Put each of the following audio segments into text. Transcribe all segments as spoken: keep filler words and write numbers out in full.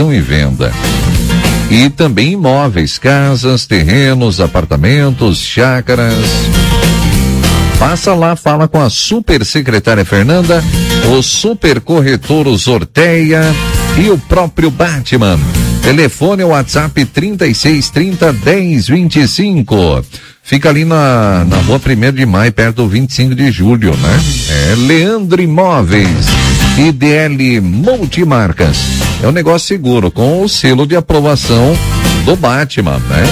e venda. E também imóveis, casas, terrenos, apartamentos, chácaras. Passa lá, fala com a super secretária Fernanda, o super corretor Zorteia e o próprio Batman. Telefone WhatsApp trinta e seis, trinta, dez, vinte e cinco. Fica ali na, na rua primeiro de maio, perto do vinte e cinco de julho, né? É Leandro Imóveis, I D L Multimarcas. É um negócio seguro, com o selo de aprovação do Batman, né?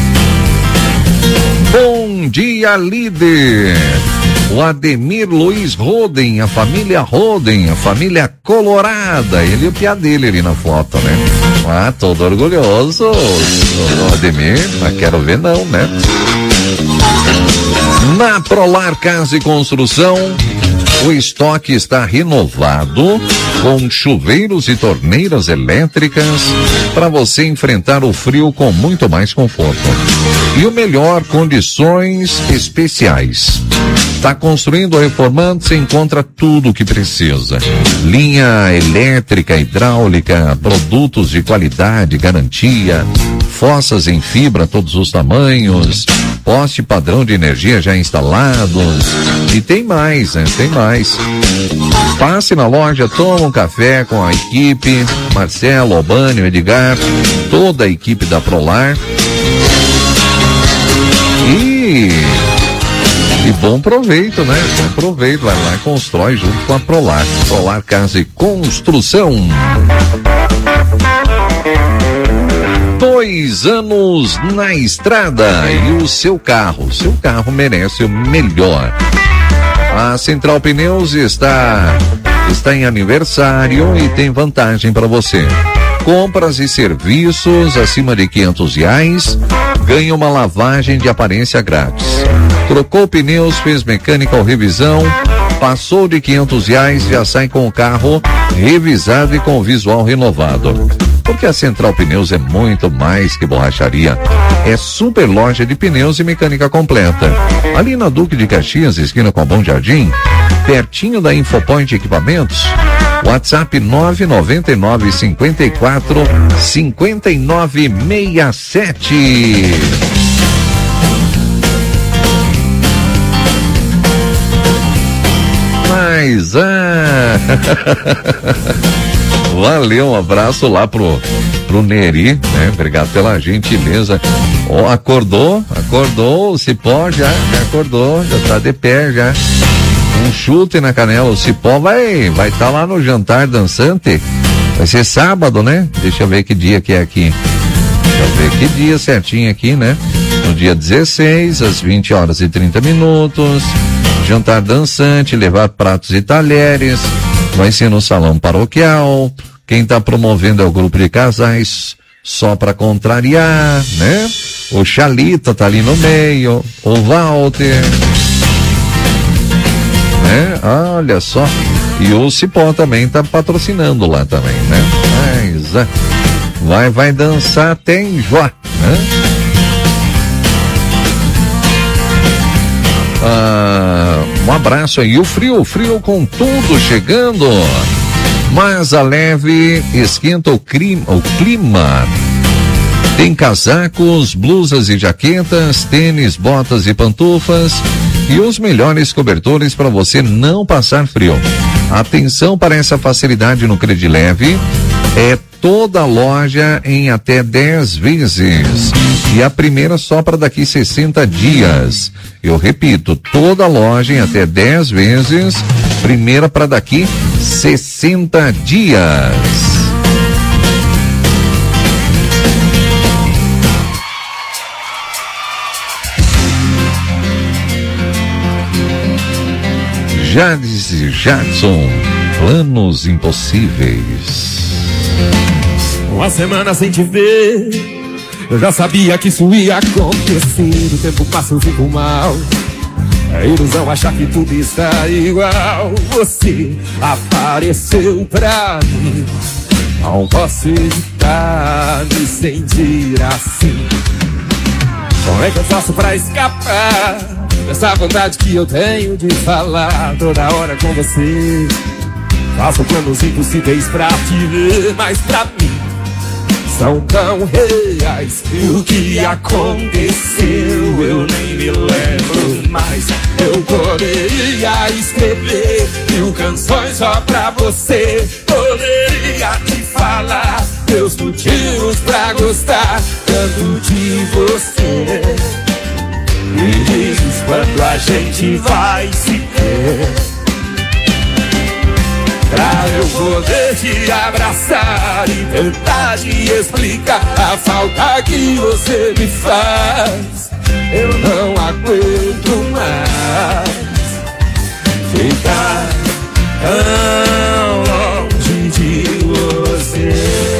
Bom dia, líder! O Ademir Luiz Roden, a família Roden, a família colorada, ele e o piá dele ali na foto, né? Ah, todo orgulhoso, o Ademir, mas quero ver não, né? Na Prolar Casa e Construção, o estoque está renovado com chuveiros e torneiras elétricas para você enfrentar o frio com muito mais conforto. E o melhor, condições especiais. Está construindo ou reformando, você encontra tudo o que precisa. Linha elétrica, hidráulica, produtos de qualidade, garantia, fossas em fibra, todos os tamanhos, poste padrão de energia já instalados. E tem mais, né? Tem mais. Passe na loja, toma um café com a equipe, Marcelo, Albânio, Edgar, toda a equipe da Prolar. E... E bom proveito, né? Bom proveito, vai lá e constrói junto com a Prolar. Prolar Casa e Construção. Dois anos na estrada e o seu carro, seu carro merece o melhor. A Central Pneus está, está em aniversário e tem vantagem para você. Compras e serviços acima de quinhentos reais, ganha uma lavagem de aparência grátis. Trocou pneus, fez mecânica ou revisão, passou de quinhentos reais, já sai com o carro revisado e com o visual renovado. Porque a Central Pneus é muito mais que borracharia. É super loja de pneus e mecânica completa. Ali na Duque de Caxias, esquina com a Bom Jardim, pertinho da Infopoint Equipamentos. WhatsApp nove nove nove, cinco quatro, cinco nove seis sete. Mas, ah... Valeu, um abraço lá pro, pro Neri, né? Obrigado pela gentileza. Oh, acordou, acordou, o Cipó já, já acordou, já tá de pé já. Um chute na canela, o Cipó vai vai tá lá no jantar dançante. Vai ser sábado, né? Deixa eu ver que dia que é aqui. Deixa eu ver que dia certinho aqui, né? No dia dezesseis, às vinte horas e trinta minutos. Jantar dançante, levar pratos e talheres. Vai ser no salão paroquial. Quem tá promovendo é o grupo de casais, só pra contrariar, né? O Chalita tá ali no meio, o Walter, né? Olha só. E o Cipó também tá patrocinando lá também, né? Mas, é, vai, vai dançar até enjoar, né? Ah, um abraço aí. O frio, o frio com tudo chegando. Mas a leve esquenta o clima, o clima. Tem casacos, blusas e jaquetas, tênis, botas e pantufas e os melhores cobertores para você não passar frio. Atenção para essa facilidade no Credileve. É toda loja em até dez vezes. E a primeira só para daqui sessenta dias. Eu repito, toda loja em até dez vezes. Primeira para daqui sessenta dias. Jades e Jadson, planos impossíveis. Uma semana sem te ver, eu já sabia que isso ia acontecer. O tempo passa, eu fico mal. É ilusão achar que tudo está igual. Você apareceu pra mim, não posso evitar me sentir assim. Como é que eu faço pra escapar dessa vontade que eu tenho de falar toda hora com você? Faço planos impossíveis pra te ver, mas pra mim são tão reais. E o que aconteceu eu nem me lembro mais. Eu poderia escrever mil canções só pra você. Poderia te falar meus motivos pra gostar tanto de você. Me dizes quando a gente vai se ver, pra eu poder te abraçar e tentar te explicar a falta que você me faz. Eu não aguento mais ficar tão longe de você.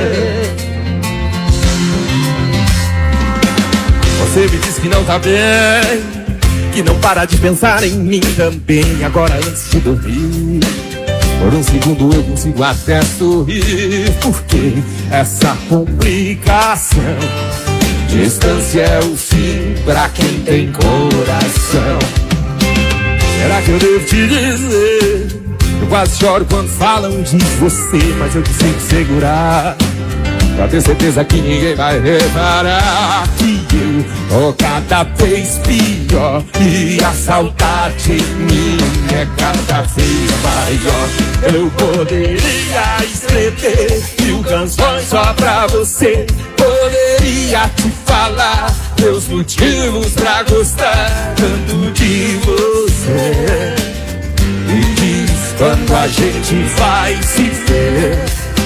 Você me diz que não tá bem, que não para de pensar em mim também. Agora antes de dormir, por um segundo eu consigo até sorrir. Porque essa complicação, distância é o fim pra quem tem coração. Será que eu devo te dizer? Eu quase choro quando falam de você, mas eu consigo segurar, pra ter certeza que ninguém vai reparar que eu tô cada vez pior e a saudade em mim é cada vez maior. Eu poderia escrever mil canções só pra você. Poderia te falar meus motivos pra gostar tanto de você. Me diz quando a gente vai se ver,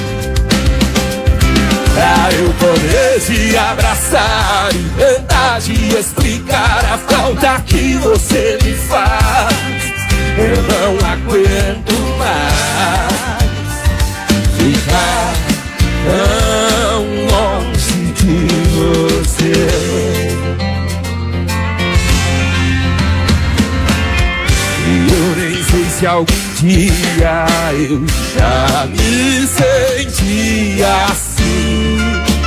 pra eu poder te abraçar e tentar te explicar a falta que você me faz. Eu não aguento mais ficar tão longe de você. E eu nem sei se algum dia eu já me sentia assim.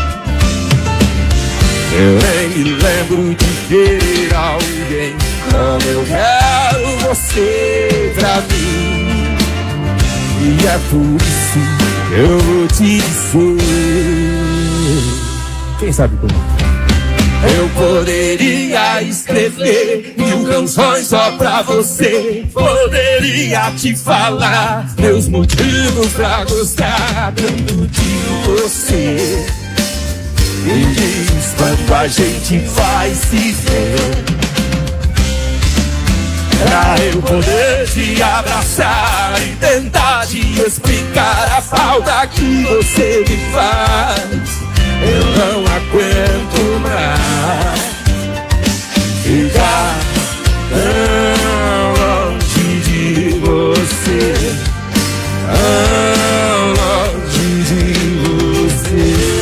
Eu nem me lembro de querer alguém como eu quero você pra mim. E é por isso que eu vou te dizer, quem sabe como? Eu poderia escrever mil canções só pra você. Poderia te falar meus motivos pra gostar tanto de você. Me diz quando a gente vai se ver, pra eu poder te abraçar e tentar te explicar a falta que você me faz. Eu não aguento mais ficar tão longe de você, tão longe de você.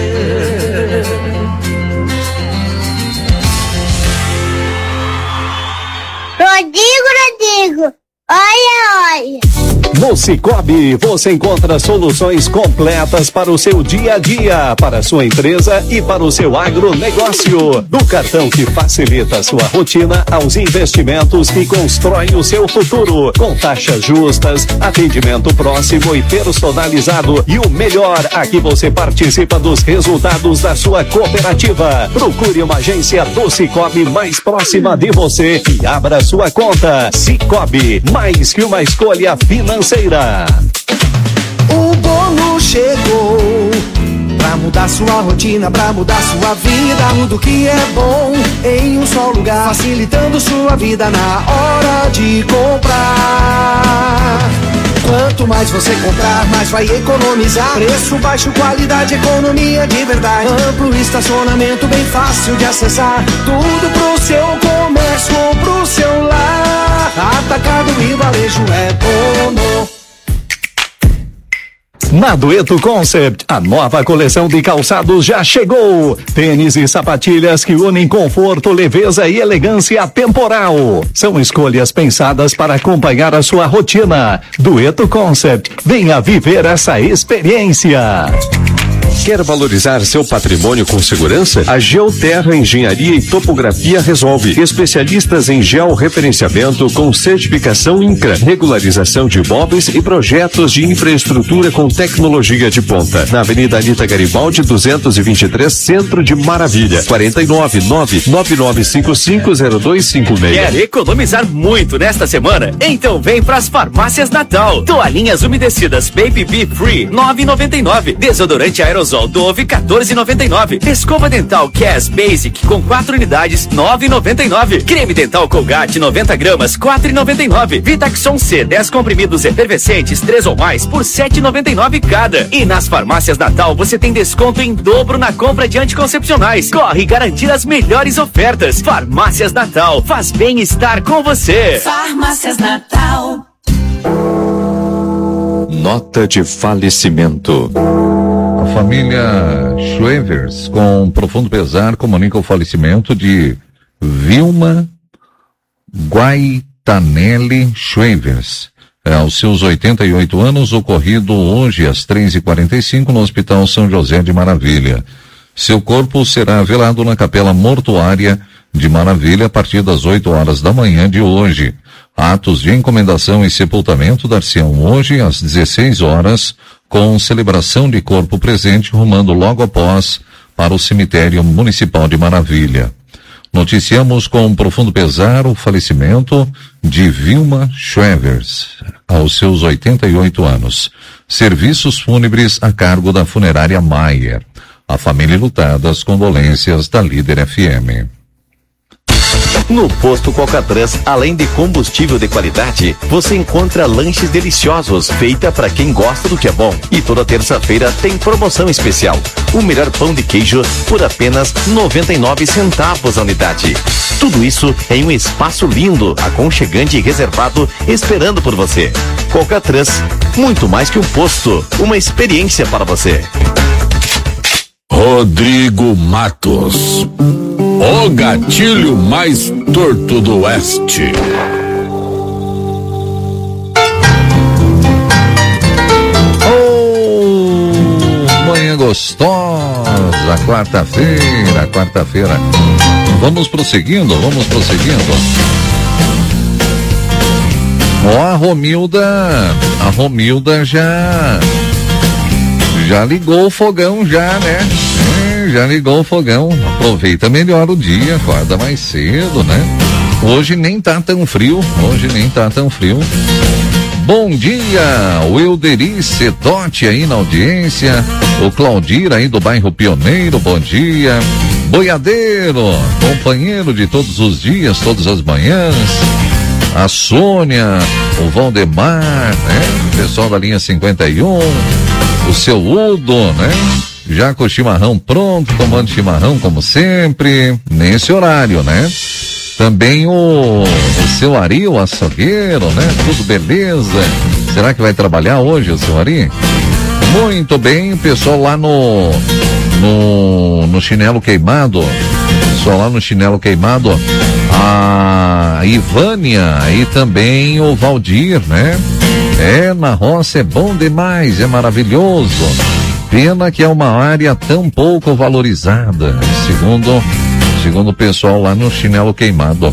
Rodrigo, Rodrigo, olha, olha. No Sicoob, você encontra soluções completas para o seu dia a dia, para a sua empresa e para o seu agronegócio. Do cartão que facilita a sua rotina aos investimentos que constroem o seu futuro. Com taxas justas, atendimento próximo e personalizado. E o melhor, aqui você participa dos resultados da sua cooperativa. Procure uma agência do Sicoob mais próxima de você e abra sua conta. Sicoob, mais que uma escolha financeira. O bônus chegou pra mudar sua rotina, pra mudar sua vida. Tudo que é bom em um só lugar, facilitando sua vida na hora de comprar. Quanto mais você comprar, mais vai economizar. Preço baixo, qualidade, economia de verdade. Amplo estacionamento, bem fácil de acessar. Tudo pro seu comércio ou pro seu lar. Atacado e varejo é bom. Na Dueto Concept, a nova coleção de calçados já chegou. Tênis e sapatilhas que unem conforto, leveza e elegância temporal. São escolhas pensadas para acompanhar a sua rotina. Dueto Concept, venha viver essa experiência. Quer valorizar seu patrimônio com segurança? A Geoterra Engenharia e Topografia resolve. Especialistas em georreferenciamento com certificação INCRA, regularização de imóveis e projetos de infraestrutura com tecnologia de ponta. Na Avenida Anita Garibaldi, duzentos e vinte e três, Centro de Maravilha. quarenta e nove, nove nove nove cinco cinco zero dois cinco seis. Quer economizar muito nesta semana? Então vem pras Farmácias Natal. Toalhinhas umedecidas Baby Bee Free, nove reais e noventa e nove centavos. Desodorante aerosol Dove, quatorze reais e noventa e nove centavos. Escova dental Cass Basic com quatro unidades, nove reais e noventa e nove centavos. Creme dental Colgate noventa gramas, quatro reais e noventa e nove centavos. Vitaxon C, dez comprimidos efervescentes, três ou mais, por sete reais e noventa e nove centavos cada. E nas Farmácias Natal você tem desconto em dobro na compra de anticoncepcionais. Corre garantir as melhores ofertas. Farmácias Natal, faz bem estar com você. Farmácias Natal. Nota de falecimento. A família Schwevers, com profundo pesar, comunica o falecimento de Vilma Guaitanelli Schwevers, é, aos seus oitenta e oito anos, ocorrido hoje às três e quarenta e cinco no Hospital São José de Maravilha. Seu corpo será velado na Capela Mortuária de Maravilha a partir das oito horas da manhã de hoje. Atos de encomendação e sepultamento dar-se-ão hoje às dezesseis horas, com celebração de corpo presente rumando logo após para o cemitério municipal de Maravilha. Noticiamos com profundo pesar o falecimento de Vilma Schwevers, aos seus oitenta e oito anos. Serviços fúnebres a cargo da funerária Maier. A família lutada, as condolências da Líder F M. No Posto Coca-Trans, além de combustível de qualidade, você encontra lanches deliciosos, feita para quem gosta do que é bom. E toda terça-feira tem promoção especial. O melhor pão de queijo por apenas noventa e nove centavos a unidade. Tudo isso em um espaço lindo, aconchegante e reservado, esperando por você. Coca-Trans, muito mais que um posto, uma experiência para você. Rodrigo Matos, o gatilho mais torto do oeste. Oh, manhã gostosa, quarta-feira, quarta-feira. Vamos prosseguindo, vamos prosseguindo. Ó, a Romilda, a Romilda já... Já ligou o fogão já, né? É, já ligou o fogão. Aproveita melhor o dia, acorda mais cedo, né? Hoje nem tá tão frio, hoje nem tá tão frio. Bom dia, o Euderi Setotti aí na audiência, o Claudir aí do bairro Pioneiro, bom dia. Boiadeiro, companheiro de todos os dias, todas as manhãs. A Sônia, o Valdemar, né? O pessoal da linha cinquenta e um. O seu Udo, né? Já com o chimarrão pronto, tomando chimarrão como sempre, nesse horário, né? Também o, o seu Ari, o açougueiro, né? Tudo beleza. Será que vai trabalhar hoje o seu Ari? Muito bem, o pessoal lá no, no, no chinelo queimado, pessoal lá no chinelo queimado, a Ivânia e também o Valdir, né? É, na roça é bom demais, é maravilhoso. Pena que é uma área tão pouco valorizada, segundo, segundo o pessoal lá no chinelo queimado.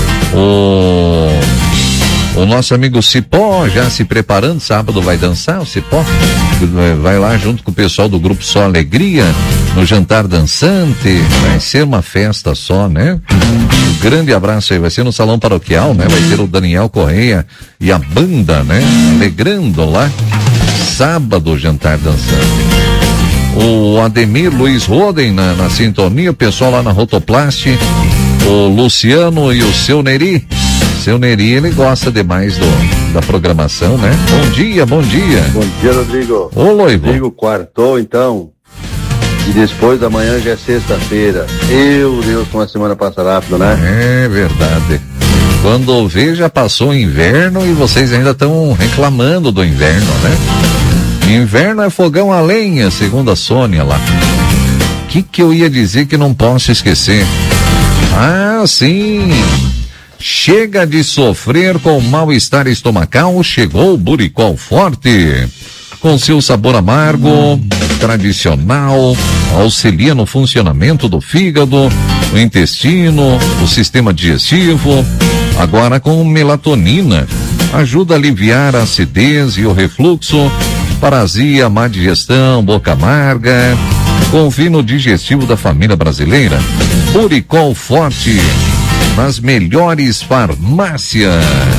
O, o nosso amigo Cipó já se preparando, sábado vai dançar o Cipó, vai lá junto com o pessoal do grupo Só Alegria, no jantar dançante, vai ser uma festa só, né? Um grande abraço aí, vai ser no Salão Paroquial, né? Vai ter o Daniel Correia e a banda, né? Alegrando lá, sábado, jantar dançante. O Ademir Luiz Roden na, na sintonia, o pessoal lá na Rotoplast, o Luciano e o seu Neri. Seu Neri, ele gosta demais do, da programação, né? Bom dia, bom dia. Bom dia, Rodrigo. Ô, Loivo. Rodrigo, quartou, então. E depois da manhã já é sexta-feira. Meu Deus, como a semana passa rápido, né? É verdade. Quando vê, já passou o inverno e vocês ainda estão reclamando do inverno, né? Inverno é fogão a lenha, segundo a Sônia lá. O que que eu ia dizer que não posso esquecer? Ah, sim! Chega de sofrer com mal-estar estomacal, chegou o Buricol Forte. Com seu sabor amargo, tradicional, auxilia no funcionamento do fígado, o intestino, o sistema digestivo. Agora com melatonina, ajuda a aliviar a acidez e o refluxo, paralisia, má digestão, boca amarga. Confie no digestivo da família brasileira. Puricol Forte, nas melhores farmácias.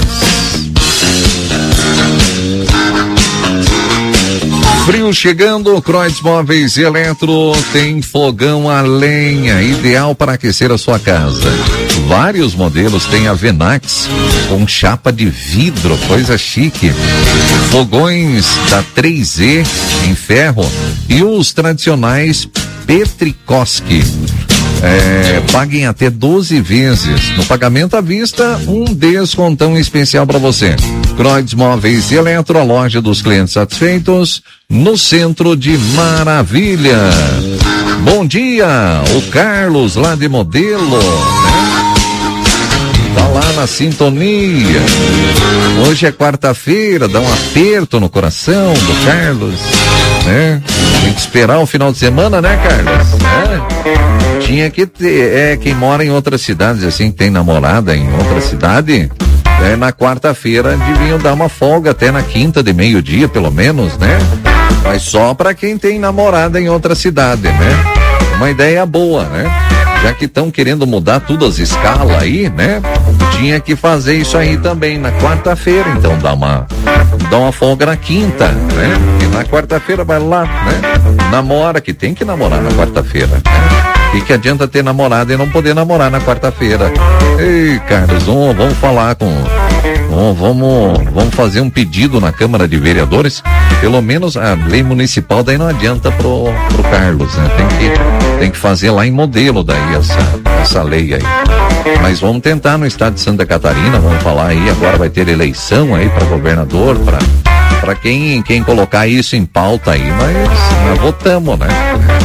Frio chegando, Croix Móveis e Eletro tem fogão a lenha, ideal para aquecer a sua casa. Vários modelos têm a Venax com chapa de vidro, coisa chique. Fogões da três E em ferro e os tradicionais Petrikoski. É, paguem até doze vezes. No pagamento à vista, um descontão especial para você. Croix Móveis e Eletro, a loja dos clientes satisfeitos, no centro de Maravilha. Bom dia, o Carlos lá de Modelo, né? Tá lá na sintonia. Hoje é quarta-feira, dá um aperto no coração do Carlos, né? Tem que esperar o final de semana, né, Carlos? É. Tinha que ter, é, quem mora em outras cidades, assim, tem namorada em outra cidade, é, na quarta-feira deviam dar uma folga até na quinta de meio-dia, pelo menos, né? Mas só pra quem tem namorada em outra cidade, né? Uma ideia boa, né? Já que estão querendo mudar tudo as escalas aí, né? Tinha que fazer isso aí também na quarta-feira, então dá uma, dá uma folga na quinta, né? E na quarta-feira vai lá, né? Namora, que tem que namorar na quarta-feira, né? E que adianta ter namorado e não poder namorar na quarta-feira. Ei, Carlos, vamos, vamos falar com... Vamos, vamos, vamos fazer um pedido na Câmara de Vereadores. Pelo menos a lei municipal daí não adianta pro, pro Carlos, né? Tem que, tem que fazer lá em Modelo daí essa, essa lei aí. Mas vamos tentar no estado de Santa Catarina, vamos falar aí, agora vai ter eleição aí para governador, para para quem, quem colocar isso em pauta aí, mas nós votamos, né?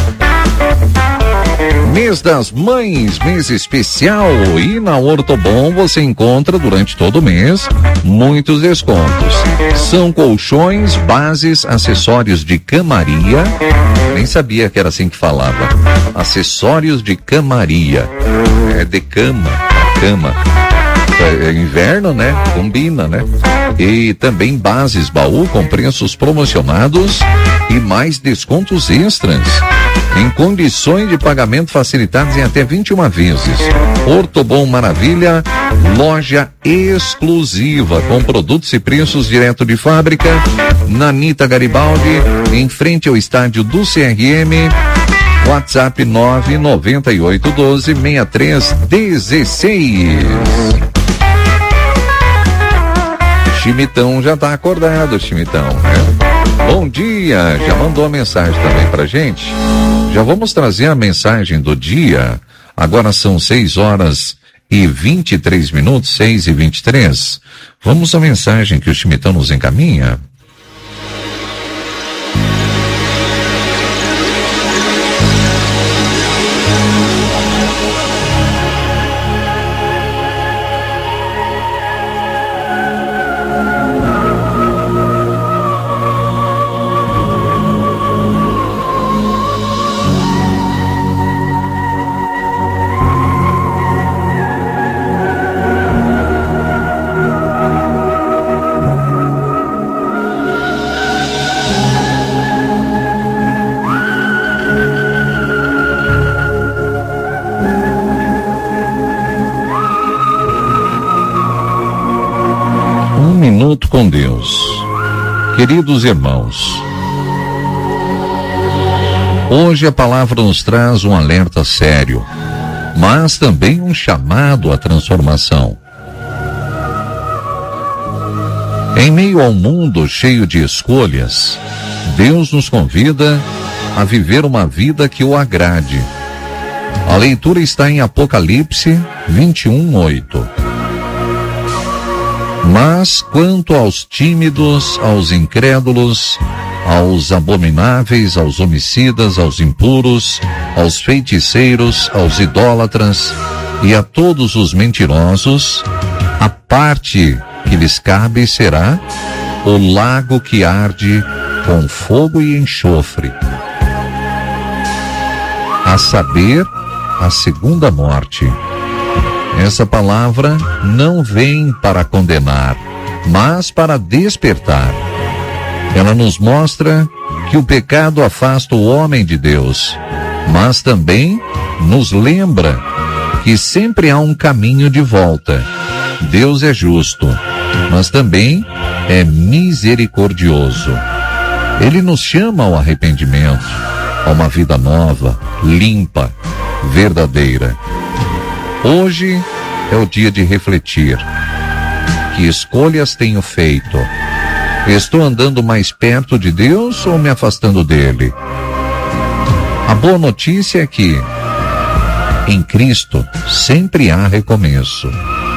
Mês das Mães, mês especial, e na Ortobon você encontra durante todo o mês muitos descontos. São colchões, bases, acessórios de camaria, nem sabia que era assim que falava, acessórios de camaria, é de cama, cama, é inverno, né? Combina, né? E também bases baú com preços promocionados e mais descontos extras, em condições de pagamento facilitadas em até vinte e uma vezes. Ortobon Maravilha, loja exclusiva com produtos e preços direto de fábrica, na Anita Garibaldi, em frente ao estádio do C R M. WhatsApp nove nove oito um dois seis três um seis. Chimitão já tá acordado, Chimitão, né? Bom dia, já mandou a mensagem também pra gente. Já vamos trazer a mensagem do dia. Agora são seis horas e vinte e três minutos, seis e vinte e três. Vamos à mensagem que o Chimitão nos encaminha. Com Deus. Queridos irmãos, hoje a palavra nos traz um alerta sério, mas também um chamado à transformação. Em meio ao mundo cheio de escolhas, Deus nos convida a viver uma vida que o agrade. A leitura está em Apocalipse vinte e um, oito. Mas quanto aos tímidos, aos incrédulos, aos abomináveis, aos homicidas, aos impuros, aos feiticeiros, aos idólatras e a todos os mentirosos, a parte que lhes cabe será o lago que arde com fogo e enxofre, a saber, a segunda morte. Essa palavra não vem para condenar, mas para despertar. Ela nos mostra que o pecado afasta o homem de Deus, mas também nos lembra que sempre há um caminho de volta. Deus é justo, mas também é misericordioso. Ele nos chama ao arrependimento, a uma vida nova, limpa, verdadeira. Hoje é o dia de refletir. Que escolhas tenho feito? Estou andando mais perto de Deus ou me afastando dele? A boa notícia é que em Cristo sempre há recomeço.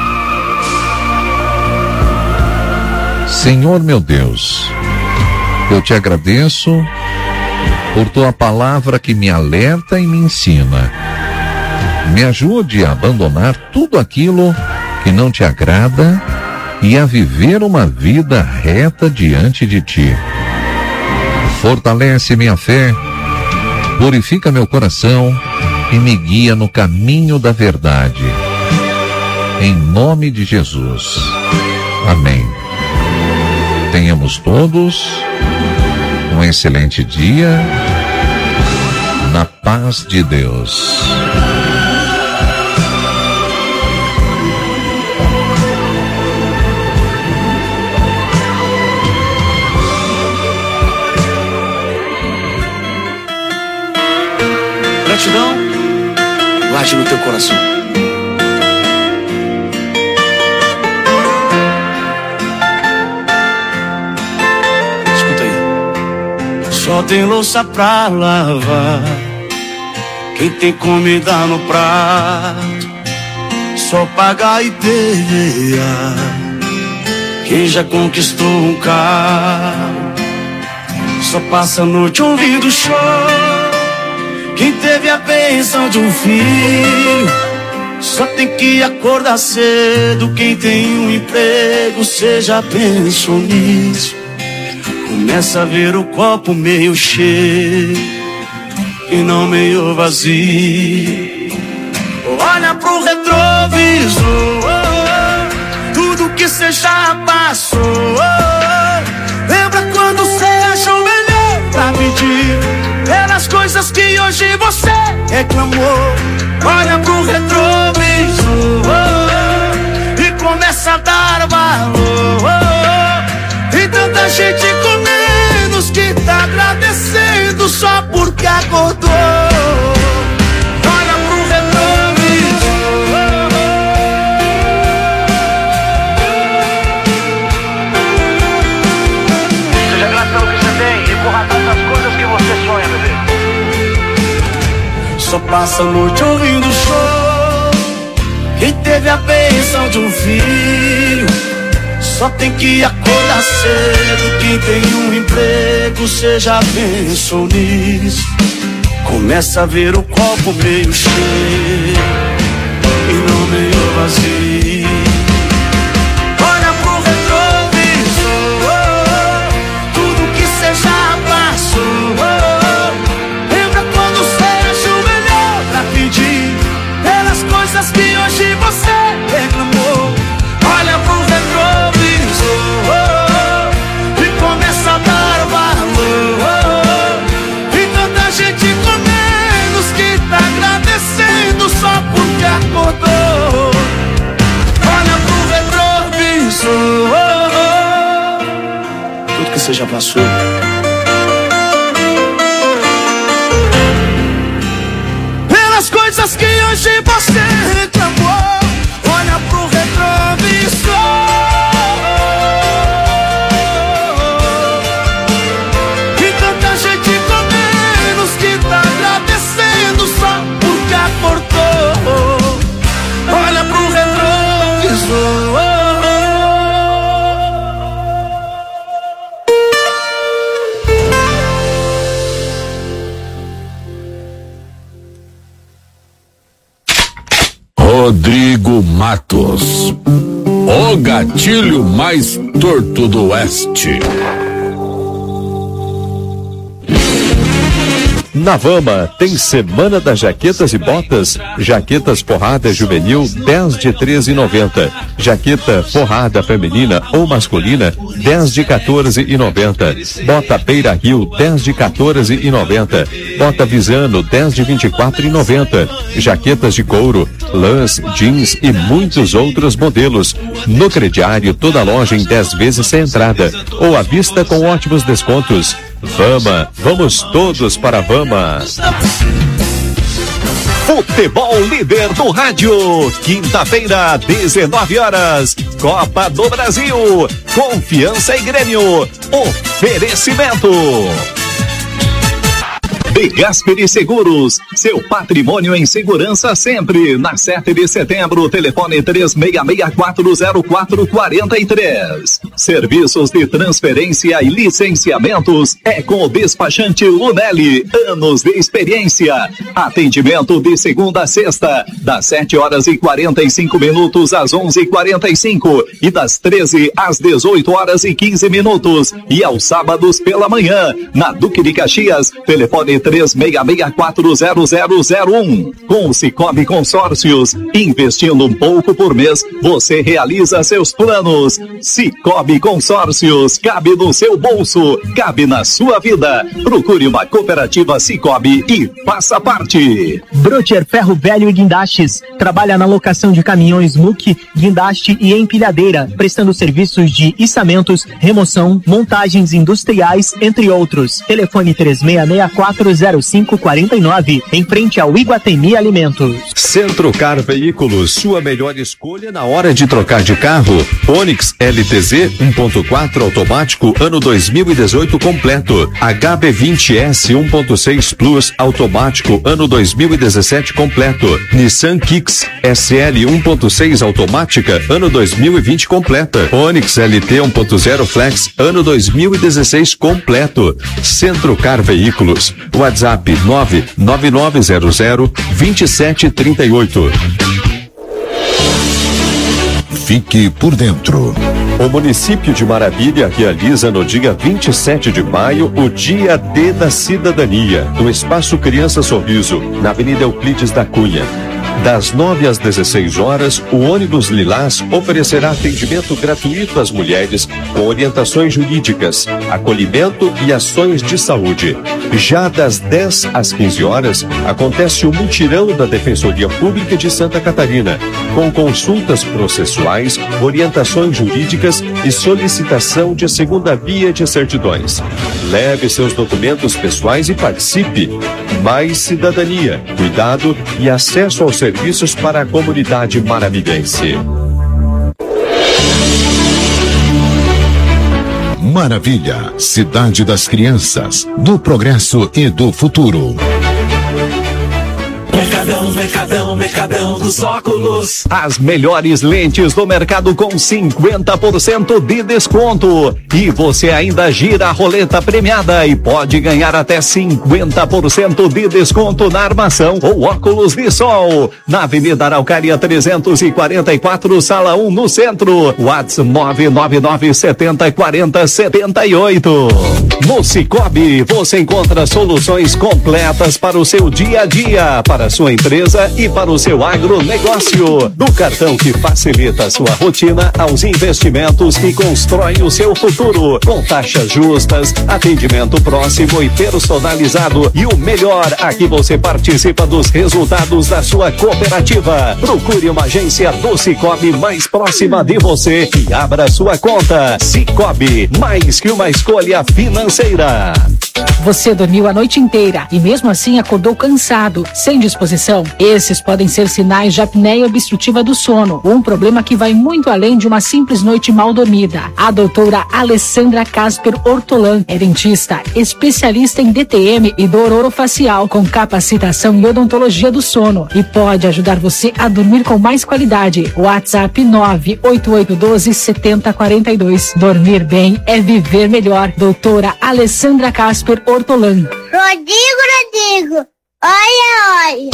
Senhor meu Deus, eu te agradeço por tua palavra que me alerta e me ensina. Me ajude a abandonar tudo aquilo que não te agrada e a viver uma vida reta diante de ti. Fortalece minha fé, purifica meu coração e me guia no caminho da verdade. Em nome de Jesus. Amém. Tenhamos todos um excelente dia na paz de Deus. Gratidão, guarde no teu coração. Escuta aí. Só tem louça pra lavar, quem tem comida no prato, só pagar e ideia. Quem já conquistou um carro, só passa a noite ouvindo choro. Quem teve a bênção de um filho, só tem que acordar cedo. Quem tem um emprego, cê já pensou nisso? Começa a ver o copo meio cheio e não meio vazio. Olha pro retrovisor, tudo que cê já passou. Lembra quando cê achou melhor pra pedir pelas coisas que hoje você reclamou? Olha pro retrovisor e começa a dar valor. Tem tanta gente com menos que tá agradecendo só porque acordou. Olha pro retrovisor. Seja grato pelo que você tem e corra atrás das coisas que você sonha, bebê. Só passa a noite ouvindo show. Quem teve a bênção de um filho, só tem que acordar cedo. Quem tem um emprego, cê já pensou nisso? Começa a ver o copo meio cheio e não meio vazio. Olha pro retrovisor, tudo que cê já passou. Lembra quando cê achou melhor pra pedir pelas coisas que hoje você reclamou? Olha pro retrovisor e começa a dar valor. Tem tanta gente com menos que tá agradecendo só porque acordou. Olha pro retrovisor, tudo que você já passou. Pelas coisas que hoje você reclamou. Olha pro retrovisor. E tanta gente com menos que tá agradecendo só porque acordou. Olha pro retrovisor. Rodrigo Matos, o gatilho mais torto do oeste. Na Vama, tem Semana das Jaquetas e Botas. Jaquetas forrada juvenil, dez de treze e noventa. Jaqueta forrada feminina ou masculina, dez de quatorze e noventa. Bota Beira Rio, dez de quatorze e noventa. Bota Visano, dez de vinte e quatro e noventa. Jaquetas de couro, lãs, jeans e muitos outros modelos. No crediário, toda loja em dez vezes sem entrada ou à vista com ótimos descontos. Vama, vamos todos para a Vama. Futebol líder do rádio. Quinta-feira, dezenove horas. Copa do Brasil. Confiança e Grêmio. Oferecimento. De Gasperi Seguros, seu patrimônio em segurança sempre. Na sete de setembro, telefone três seis seis quatro zero quatro quatro três. Serviços de transferência e licenciamentos é com o despachante Lunelli. Anos de experiência. Atendimento de segunda a sexta, das sete horas e quarenta e cinco minutos às onze e quarenta e cinco e das treze às dezoito horas e quinze minutos. E aos sábados pela manhã, na Duque de Caxias, telefone três seis seis quatro zero zero zero um. Com o Cicobi Consórcios, investindo um pouco por mês, você realiza seus planos. Cicobi Consórcios, cabe no seu bolso, cabe na sua vida. Procure uma cooperativa Cicobi e faça parte. Brocher Ferro Velho e Guindastes trabalha na locação de caminhões muque, guindaste e empilhadeira, prestando serviços de içamentos, remoção, montagens industriais, entre outros. Telefone três seis seis quatro zero cinco quatro nove, em frente ao Iguatemi Alimentos. Centrocar Veículos, sua melhor escolha na hora de trocar de carro. Onix L T Z um ponto quatro automático, ano dois mil e dezoito completo. H B vinte S um ponto seis Plus automático, ano dois mil e dezessete completo. Nissan Kicks S L um ponto seis automática, ano dois mil e vinte completa. Onix L T um ponto zero Flex, ano dois mil e dezesseis completo. Centrocar Veículos, WhatsApp nove nove nove zero zero dois sete três oito. Fique por dentro. O município de Maravilha realiza no dia vinte e sete de maio o Dia D da Cidadania, no Espaço Criança Sorriso, na Avenida Euclides da Cunha. Das nove às dezesseis horas, o ônibus Lilás oferecerá atendimento gratuito às mulheres com orientações jurídicas, acolhimento e ações de saúde. Já das dez às quinze horas, acontece o mutirão da Defensoria Pública de Santa Catarina, com consultas processuais, orientações jurídicas e solicitação de segunda via de certidões. Leve seus documentos pessoais e participe. Mais cidadania, cuidado e acesso aos serviços para a comunidade maravilhense. Maravilha, cidade das crianças, do progresso e do futuro. Mercadão, Mercadão, Mercadão dos óculos. As melhores lentes do mercado com cinquenta por cento de desconto. E você ainda gira a roleta premiada e pode ganhar até cinquenta por cento de desconto na armação ou óculos de sol. Na Avenida Araucária trezentos e quarenta e quatro, sala um, no centro. WhatsApp nove nove nove sete zero quatro zero sete oito. No Cicobi, você encontra soluções completas para o seu dia a dia, para a sua empresa e para o seu agronegócio. Do cartão que facilita a sua rotina aos investimentos que constroem o seu futuro. Com taxas justas, atendimento próximo e personalizado. E o melhor, aqui você participa dos resultados da sua cooperativa. Procure uma agência do Cicobi mais próxima de você e abra sua conta. Cicobi, mais que uma escolha financeira. Você dormiu a noite inteira e mesmo assim acordou cansado, sem disposição? Esses podem ser sinais de apneia obstrutiva do sono, um problema que vai muito além de uma simples noite mal dormida. A doutora Alessandra Casper Ortolan é dentista, especialista em D T M e dor orofacial, com capacitação em odontologia do sono, e pode ajudar você a dormir com mais qualidade. WhatsApp nove oito oito um dois sete zero quatro dois. Dormir bem é viver melhor. Doutora Alessandra Casper Ortolan. Rodrigo, Rodrigo, olha, olha.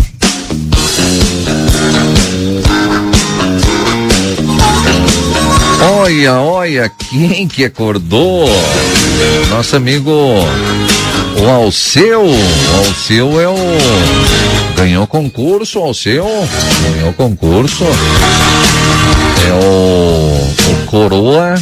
Olha, olha, quem que acordou? Nosso amigo O Alceu, o Alceu é o... Ganhou concurso, o Alceu. Ganhou concurso. É o... O Coroa...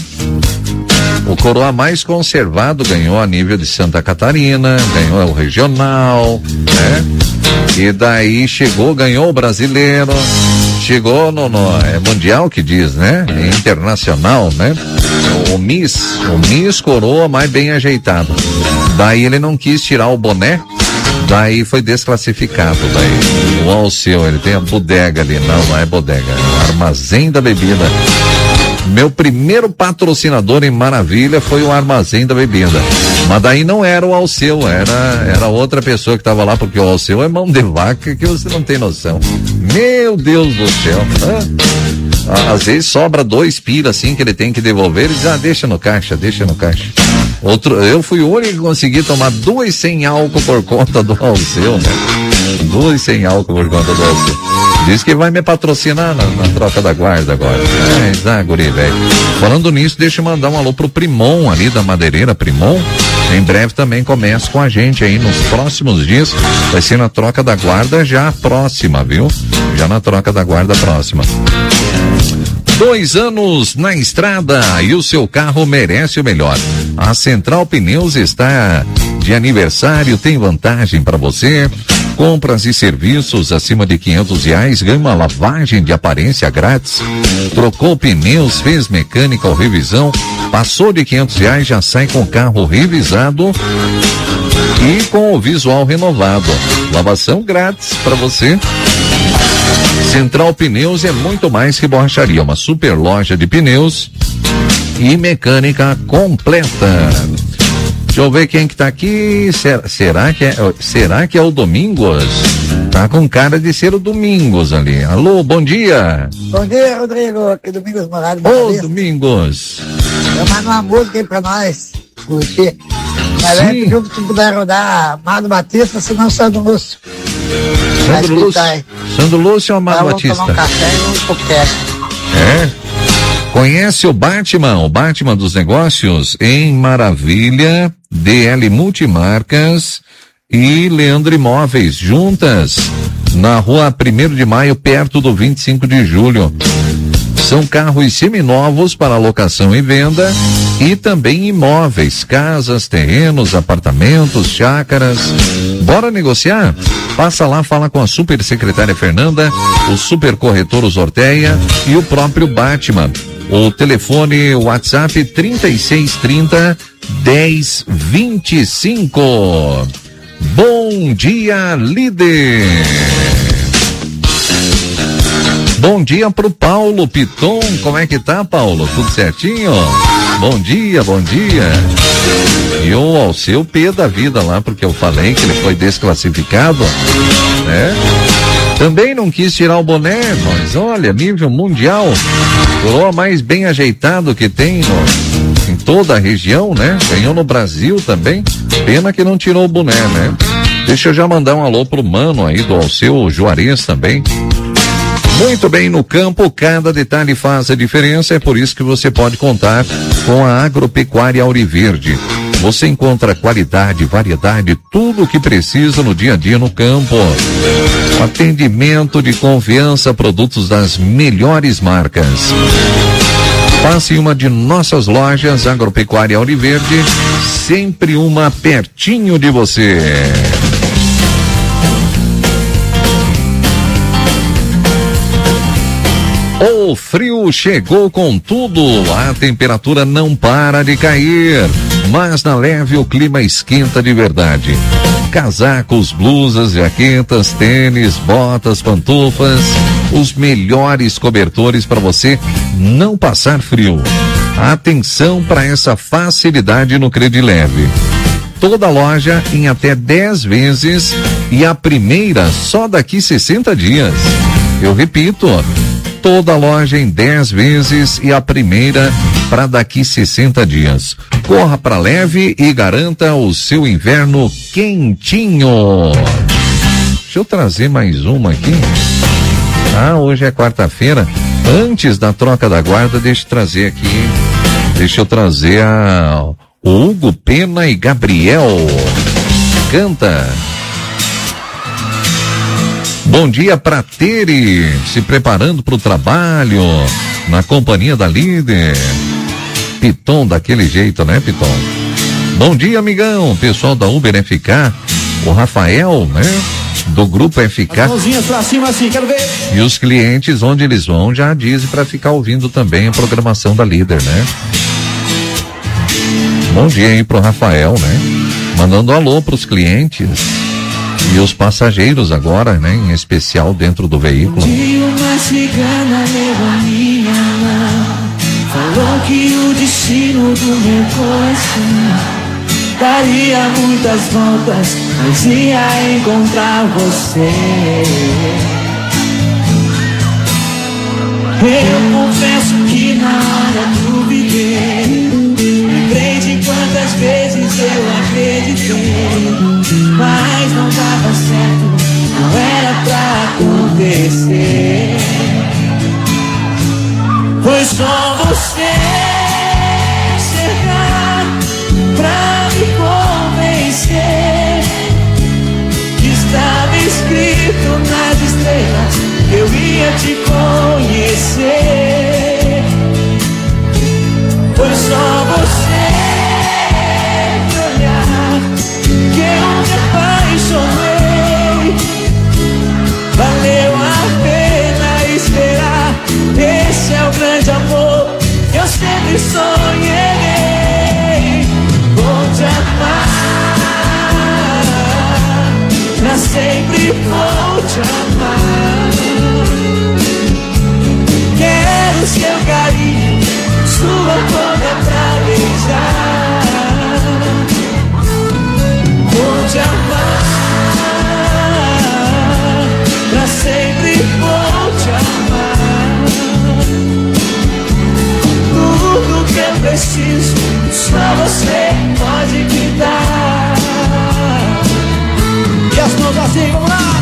O Coroa mais conservado ganhou a nível de Santa Catarina, ganhou o regional, né? E daí chegou, ganhou o brasileiro, chegou no, no é mundial que diz, né? É internacional, né? O Miss, o Miss Coroa mais bem ajeitado. Daí ele não quis tirar o boné, daí foi desclassificado. Daí o Alceu, ele tem a bodega ali, não, não é bodega, é o Armazém da Bebida. Meu primeiro patrocinador em Maravilha foi o Armazém da Bebida. Mas daí não era o Alceu, era, era outra pessoa que estava lá, porque o Alceu é mão de vaca que você não tem noção. Meu Deus do céu. Ah, às vezes sobra dois pila assim que ele tem que devolver, ele diz, ah, deixa no caixa, deixa no caixa. Outro, eu fui o único que consegui tomar duas sem álcool por conta do Alceu, né? Duas sem álcool por conta do Alceu. Diz que vai me patrocinar na, na troca da guarda agora. É, ah, guri, velho. Falando nisso, deixa eu mandar um alô pro Primon ali da Madeireira, Primon. Em breve também começa com a gente aí nos próximos dias. Vai ser na troca da guarda já próxima, viu? Já na troca da guarda próxima. Dois anos na estrada e o seu carro merece o melhor. A Central Pneus está de aniversário, tem vantagem para você. Compras e serviços acima de quinhentos reais, ganha uma lavagem de aparência grátis. Trocou pneus, fez mecânica ou revisão, passou de quinhentos reais, já sai com o carro revisado e com o visual renovado. Lavação grátis para você. Central Pneus é muito mais que borracharia, uma super loja de pneus e mecânica completa. Deixa eu ver quem que tá aqui. Será, será que é, será que é o Domingos? Tá com cara de ser o Domingos ali. Alô, bom dia. Bom dia, Rodrigo. Aqui Domingos Morales. Ô, Domingos. Eu mando uma música aí pra nós curtir. Mas é pediu que tu puder rodar Amado Batista, senão Sandro Lúcio. Sandro Lúcio. Sandro Lúcio ou Amado então, Batista? Vamos tomar um café e um podcast. É? Conhece o Batman, o Batman dos negócios em Maravilha, D L Multimarcas e Leandro Imóveis, juntas, na rua primeiro de maio, perto do vinte e cinco de julho. São carros seminovos para locação e venda e também imóveis, casas, terrenos, apartamentos, chácaras. Bora negociar? Passa lá, fala com a super secretária Fernanda, o super corretor Orteia e o próprio Batman. O telefone WhatsApp trinta e seis trinta, dez vinte e cinco. Bom dia, líder. Bom dia pro Paulo Piton. Como é que tá, Paulo? Tudo certinho? Bom dia, bom dia. E o Alceu P da vida lá, porque eu falei que ele foi desclassificado, né? Também não quis tirar o boné, mas olha, nível mundial, o mais bem ajeitado que tem no, em toda a região, né? Ganhou no Brasil também, pena que não tirou o boné, né? Deixa eu já mandar um alô pro mano aí do Alceu Juarez também. Muito bem, no campo, cada detalhe faz a diferença, é por isso que você pode contar com a Agropecuária Auriverde. Você encontra qualidade, variedade, tudo o que precisa no dia a dia no campo. Atendimento de confiança, produtos das melhores marcas. Passe em uma de nossas lojas, Agropecuária Auriverde, sempre uma pertinho de você. O frio chegou com tudo, a temperatura não para de cair, mas na Leve o clima esquenta de verdade. Casacos, blusas, jaquetas, tênis, botas, pantufas, os melhores cobertores para você não passar frio. Atenção para essa facilidade no Credileve. Toda loja em até dez vezes e a primeira só daqui sessenta dias. Eu repito, toda loja em dez vezes e a primeira para daqui sessenta dias. Corra para Leve e garanta o seu inverno quentinho. Deixa eu trazer mais uma aqui. Ah, hoje é quarta-feira. Antes da troca da guarda, deixa eu trazer aqui. Deixa eu trazer a o Hugo Pena e Gabriel. garganta. Bom dia pra Tere, se preparando pro trabalho, na companhia da líder. Piton daquele jeito, né, Piton? Bom dia, amigão, pessoal da Uber F K, o Rafael, né, do grupo F K. As mãozinhas pra cima assim, quero ver. E os clientes, onde eles vão, já dizem pra ficar ouvindo também a programação da líder, né? Bom dia aí pro Rafael, né? Mandando alô pros clientes e os passageiros agora, né? Em especial dentro do veículo. Um dia uma cigana levou minha mão, falou que o destino do meu coração daria muitas voltas, mas ia encontrar você. Eu confesso que na hora duvidei, lembrei de quantas vezes eu acreditei, mas não dava certo, não era pra acontecer. Foi só você chegar pra me convencer que estava escrito nas estrelas que eu ia te conhecer. Foi só você me olhar que eu me apaixonei. Valeu a pena esperar, esse é o grande amor que eu sempre sonhei. Vou te amar, pra sempre vou te amar. Quero seu carinho, sua boca pra beijar. Vou te amar, pra sempre vou te amar. Tudo que eu preciso, só você pode me dar. E as mãos assim, vamos lá!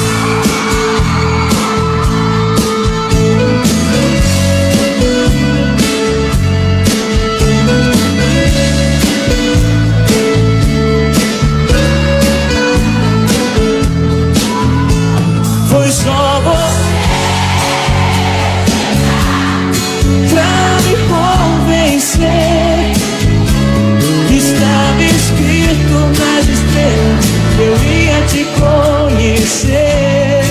Foi só você pra me convencer que estava escrito nas estrelas que eu ia te conhecer.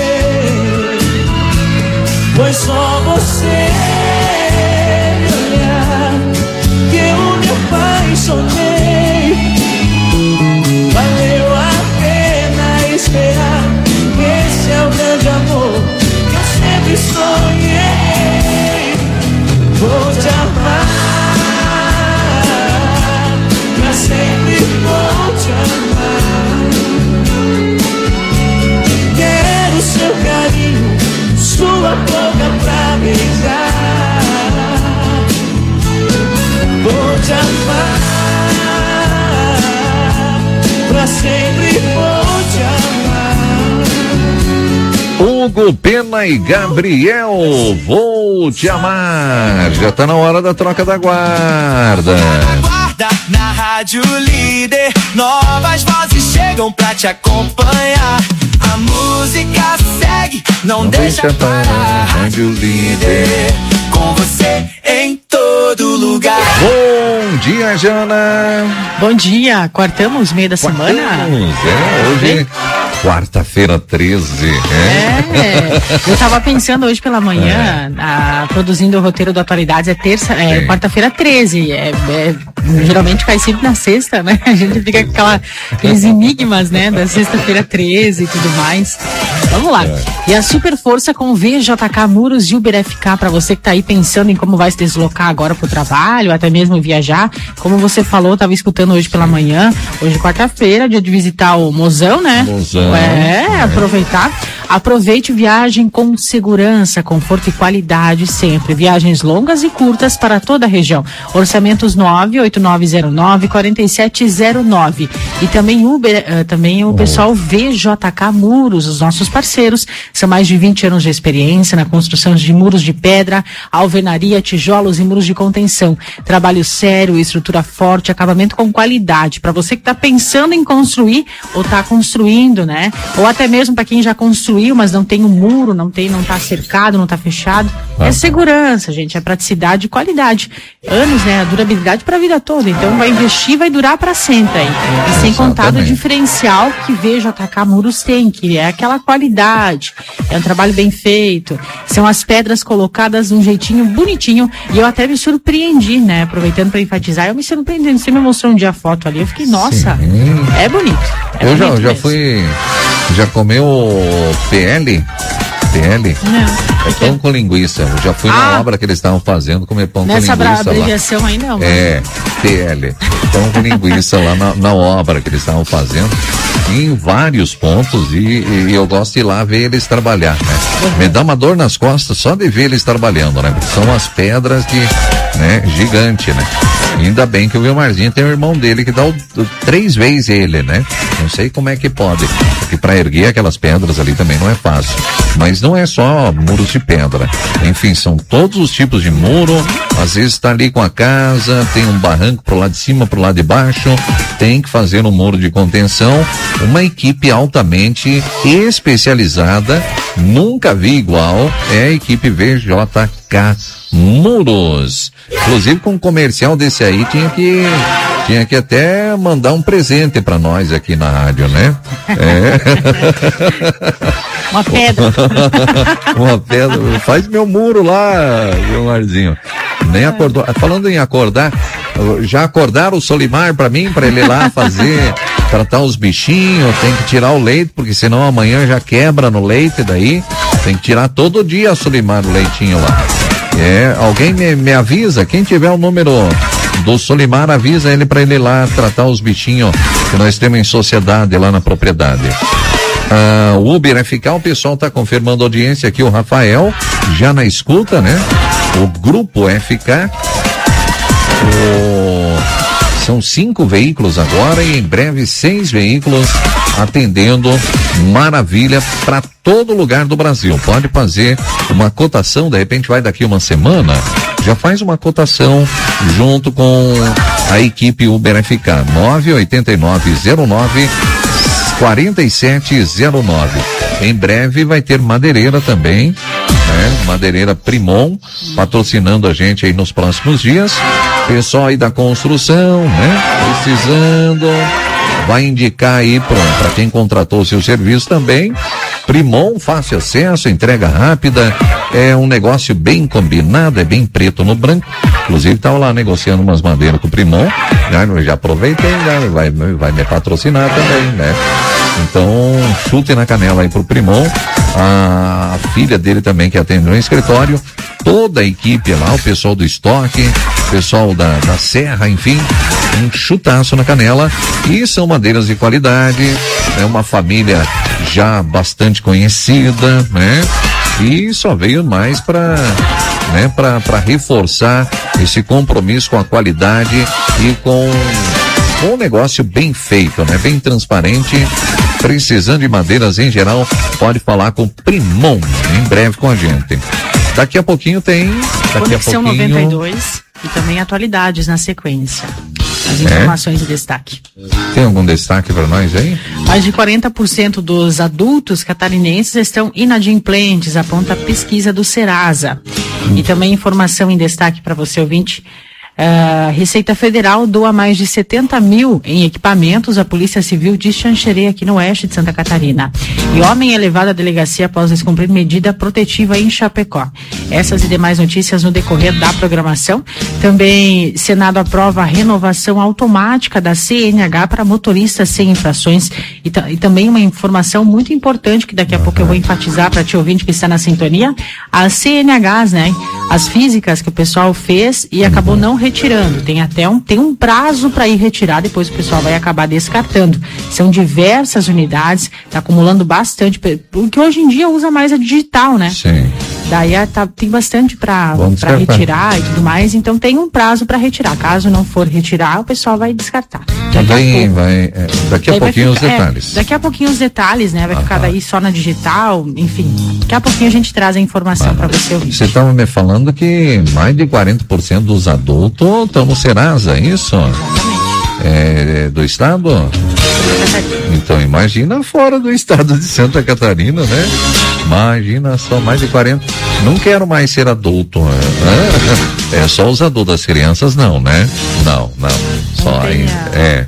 Foi só você me olhar que eu me apaixonei. Valeu a pena esperar, esse é o grande amor que eu sempre sonhei. Vou te amar, pra sempre vou te amar. Quero seu carinho, sua boca pra beijar. Vou te amar, pra sempre vou te amar. Hugo, Pena e Gabriel, vou te amar. Já tá na hora da troca da guarda. Guarda na Rádio Líder, novas vozes chegam pra te acompanhar. A música segue, não, não deixa, deixa parar. Rádio Líder, com você em todo lugar. Bom dia, Jana. Bom dia, quartamos, meio da Quartamos, semana. É, hoje... Quarta-feira treze. É. é, eu tava pensando hoje pela manhã, é. a, produzindo o roteiro do Atualidades, é terça, é, é. quarta-feira treze. É, é, geralmente cai sempre na sexta, né? A gente fica com aquela, aqueles enigmas, né? Da sexta-feira treze e tudo mais. Vamos lá. É. E a super força com V J K Muros de Uber F K, pra você que tá aí pensando em como vai se deslocar agora pro trabalho, até mesmo viajar. Como você falou, tava escutando hoje pela manhã, hoje quarta-feira, dia de visitar o Mozão, né? Mozão. É, é, aproveitar. Aproveite viagem com segurança, conforto e qualidade sempre. Viagens longas e curtas para toda a região. Orçamentos nove oito nove zero nove quatro sete zero nove. E também Uber, uh, também o pessoal V J K Muros, os nossos parceiros. São mais de vinte anos de experiência na construção de muros de pedra, alvenaria, tijolos e muros de contenção. Trabalho sério, estrutura forte, acabamento com qualidade. Para você que está pensando em construir ou está construindo, né? Ou até mesmo para quem já construiu, mas não tem um muro, não tem, não está cercado, não está fechado. Ah. É segurança, gente, é praticidade e qualidade. Anos, né? A durabilidade para a vida toda. Então vai investir, vai durar para sempre aí. E sem contar do diferencial que V J K Muros tem, que é aquela qualidade. É um trabalho bem feito. São as pedras colocadas de um jeitinho bonitinho. E eu até me surpreendi, né? Aproveitando para enfatizar, eu me surpreendi. Você me mostrou um dia a foto ali, eu fiquei, nossa, Sim. é bonito. É eu bonito já, já fui, já comeu P L? P L? Não. É pão com linguiça. Eu já fui ah. na obra que eles estavam fazendo comer pão Nessa com linguiça. Nessa abreviação aí não. É, P L. Pão com linguiça lá na, na obra que eles estavam fazendo. Em vários pontos e, e eu gosto de ir lá ver eles trabalhar, né? Uhum. Me dá uma dor nas costas só de ver eles trabalhando, né? Porque são as pedras de, né, gigante, né? Ainda bem que o Vilmarzinho tem o irmão dele que dá o, o, três vezes ele, né? Não sei como é que pode, porque para erguer aquelas pedras ali também não é fácil. Mas não é só muros de pedra. Enfim, são todos os tipos de muro. Às vezes está ali com a casa, tem um barranco pro lado de cima, pro lado de baixo. Tem que fazer um muro de contenção. Uma equipe altamente especializada, nunca vi igual, é a equipe V J K Muros. Inclusive com um comercial desse aí tinha que tinha que até mandar um presente pra nós aqui na rádio, né? É. Uma pedra. Uma pedra. Faz meu muro lá, meu Marzinho. Nem acordou. Falando em acordar, já acordaram o Solimar pra mim, pra ele ir lá fazer, tratar os bichinhos, tem que tirar o leite, porque senão amanhã já quebra no leite daí. Tem que tirar todo dia, Solimar, o leitinho lá. É, alguém me, me avisa, quem tiver o número do Solimar, avisa ele pra ele ir lá tratar os bichinhos que nós temos em sociedade lá na propriedade. Ah, o Uber F K, o pessoal tá confirmando audiência aqui, o Rafael, já na escuta, né? O Grupo F K, o... são cinco veículos agora e em breve seis veículos atendendo, maravilha, para todo lugar do Brasil. Pode fazer uma cotação, de repente vai daqui uma semana, já faz uma cotação junto com a equipe Uber F K, nove oito nove zero nove quatro sete zero nove. Em breve vai ter madeireira também, né? Madeireira Primon, patrocinando a gente aí nos próximos dias. Pessoal aí da construção, né? Precisando, vai indicar aí para quem contratou o seu serviço também. Primon, fácil acesso, entrega rápida, é um negócio bem combinado, é bem preto no branco. Inclusive estava lá negociando umas madeiras com o Primon, né? Já aproveitei, né? vai, vai me patrocinar também, né? Então, chute na canela aí pro Primon, a filha dele também que atende no escritório, toda a equipe lá, o pessoal do estoque, o pessoal da, da serra, enfim, um chutaço na canela, e são madeiras de qualidade, é uma família já bastante conhecida, né? E só veio mais para, né, para para reforçar esse compromisso com a qualidade e com um negócio bem feito, né? Bem transparente. Precisando de madeiras em geral, pode falar com o Primon, em breve com a gente. Daqui a pouquinho tem, daqui Conexão a pouquinho... noventa e dois e também atualidades na sequência. As informações é? de destaque. Tem algum destaque para nós aí? Mais de quarenta por cento dos adultos catarinenses estão inadimplentes, aponta a pesquisa do Serasa. Hum. E também informação em destaque para você, ouvinte. A Receita Federal doa mais de setenta mil em equipamentos à Polícia Civil de Xanxerê, aqui no oeste de Santa Catarina. E homem é levado à delegacia após descumprir medida protetiva em Chapecó. Essas e demais notícias no decorrer da programação. Também, Senado aprova a renovação automática da C N H para motoristas sem infrações. E, e também uma informação muito importante que daqui a pouco eu vou enfatizar para ti ouvinte que está na sintonia. As C N Hs, né? As físicas que o pessoal fez e acabou não retirando. Tem até um, tem um prazo para ir retirar, depois o pessoal vai acabar descartando. São diversas unidades, tá acumulando bastante, porque hoje em dia usa mais a digital, né? Sim. Daí tá, tem bastante para descartar. retirar e tudo mais, então tem um prazo para retirar. Caso não for retirar, o pessoal vai descartar. Também vai, é, daqui a daí pouquinho ficar, os detalhes. É, daqui a pouquinho os detalhes, né? Vai ah, ficar daí só na digital, enfim. Daqui a pouquinho a gente traz a informação para você ouvir. Você estava me falando que mais de quarenta por cento dos adultos estão no Serasa, é isso? É, do estado? Então imagina fora do estado de Santa Catarina, né? Imagina só, mais de quarenta. Não quero mais ser adulto, né? É só os adultos, as crianças não, né? Não, não. Só aí. É.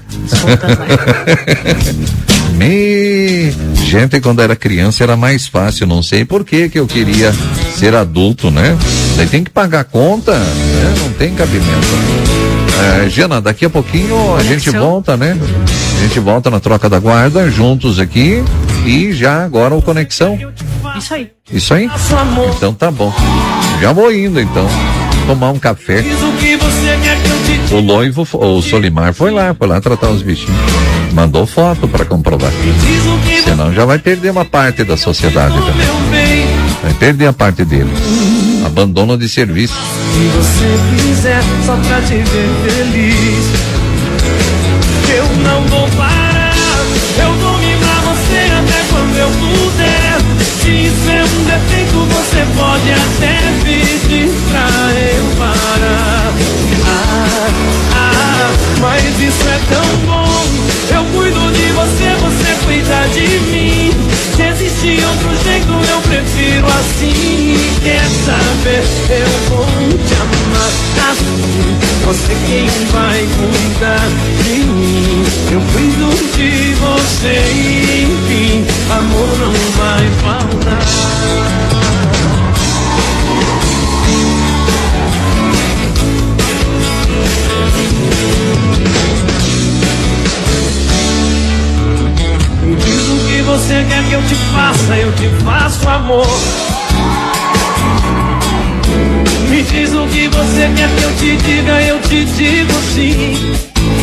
Me... Gente, quando era criança era mais fácil, não sei por que que eu queria ser adulto, né? Daí tem que pagar conta, né? Não tem cabimento. É, Jana, daqui a pouquinho a gente volta, né? A gente volta na troca da guarda, juntos aqui, e já agora o Conexão. Isso aí. Isso aí? Então tá bom. Já vou indo então. Tomar um café. O noivo, o Solimar foi lá, foi lá tratar os bichinhos. Mandou foto para comprovar. Senão já vai perder uma parte da sociedade também. Vai perder a parte dele. Abandono de serviço. Se você quiser, só pra te ver feliz, eu não vou parar. Eu vou mimar você até quando eu puder. Se isso é um defeito, você pode até pedir pra eu parar. Ah, ah, mas isso é tão bom. Eu cuido de você, você cuida de mim. Se existe outro jeito, eu prefiro assim. Quer saber? Eu vou te amar assim. Você quem vai cuidar de mim. Eu cuido de você, enfim. Amor não vai faltar. Me diz o que você quer que eu te faça, eu te faço, amor. Me diz o que você quer que eu te diga, eu te digo sim.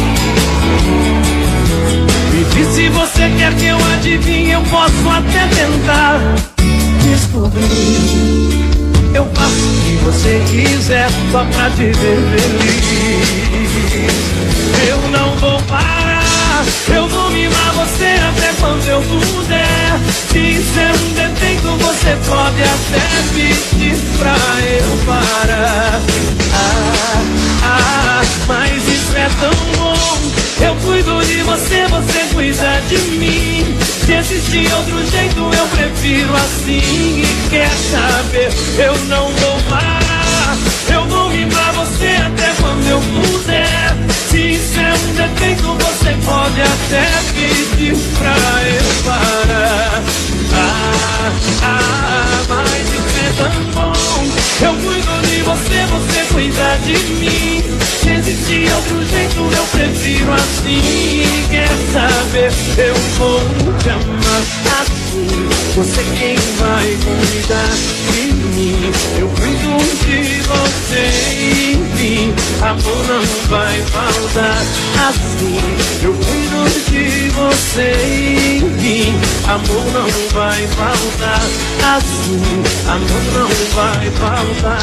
Me diz se você quer que eu adivinhe, eu posso até tentar descobrir. Eu faço o que você quiser, só pra te ver feliz. Eu não vou parar, eu vou mimar você até quando eu puder. Se isso é um defeito, você pode até pedir pra eu parar. Ah, ah, mas isso é tão bom. Eu cuido de você, você cuida de mim. Se existir outro jeito, eu prefiro assim. E quer saber? Eu não vou parar. Eu vou mimar você até quando eu puder. Se isso é um defeito, você pode até pedir pra eu parar. Ah, ah, mas isso é tão bom. Eu cuido de você, você cuida de mim. Se existir outro jeito, eu prefiro assim. Quer saber? Eu vou te amar assim. Você quem vai cuidar de mim. Eu cuido de você, enfim. Amor não vai faltar assim. Eu cuido de você, enfim. Amor não vai faltar assim. Amor não vai faltar.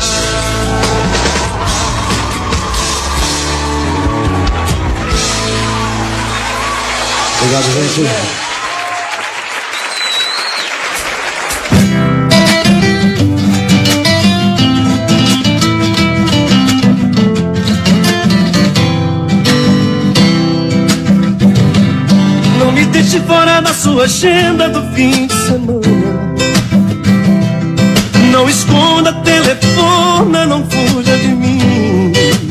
Obrigado, gente. Não me deixe fora da sua agenda do fim de semana. Não esconda, telefona, não fuja de mim.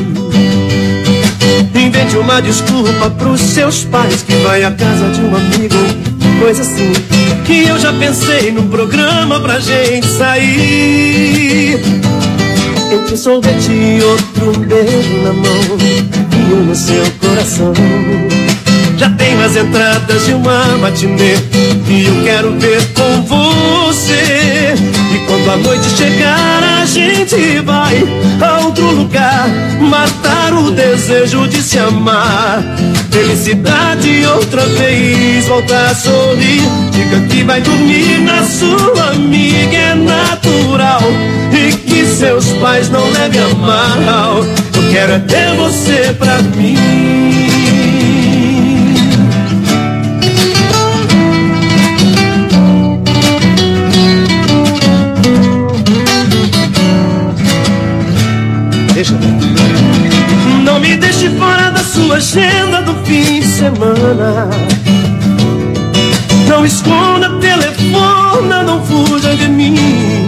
Invente uma desculpa pros seus pais, que vai à casa de um amigo, coisa assim. Que eu já pensei num programa pra gente sair. Entre um sorvete e outro, um beijo na mão e um no seu coração. Já tenho as entradas de uma matinê e eu quero ver com você. E quando a noite chegar a gente vai a outro lugar, matar o desejo de se amar. Felicidade outra vez, voltar a sorrir. Diga que vai dormir na sua amiga, é natural. E que seus pais não levem a mal. Eu quero é ter você pra mim. Deixa. Não me deixe fora da sua agenda do fim de semana. Não esconda telefone, não fuja de mim.